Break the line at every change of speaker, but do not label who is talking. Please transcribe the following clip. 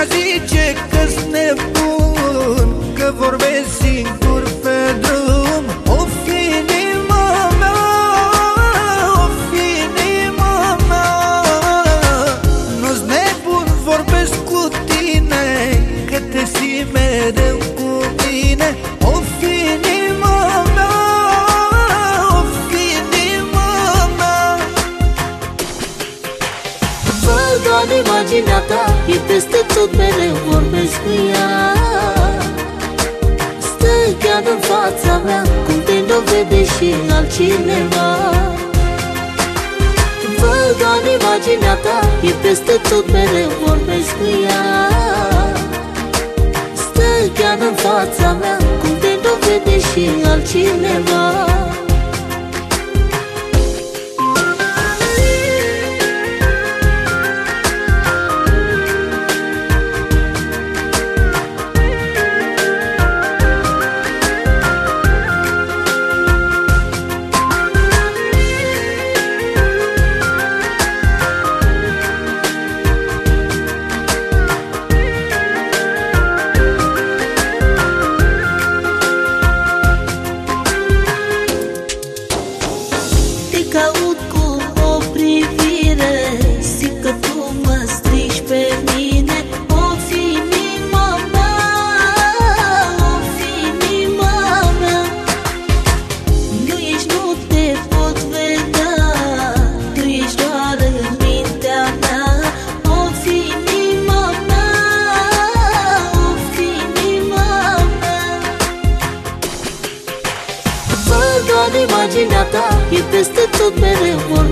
zice că-s nebun, că vorbesc singur pe drum. O fi inima mea, o fi inima mea. Nu-s nebun, vorbesc cu tine, că te simt mereu cu mine. O fi inima mea, o fi inima mea.
Văd doar imaginea ta, e peste tot, mereu vorbesc cu ea. Stă chiar în fața mea, cum te nu vede și altcineva. Văd doar imaginea ta, e peste tot, mereu vorbesc cu ea. Stă chiar în fața mea, cum te nu vede și altcineva. Caut cu o privire, simt că tu mă strici pe mine. O fi inima mea, o fi inima mea. Nu ești, nu te pot vedea, tu ești doar în mintea mea. O fi inima mea, o fi inima mea. Văd doar imaginea ta, e peste tot, mereu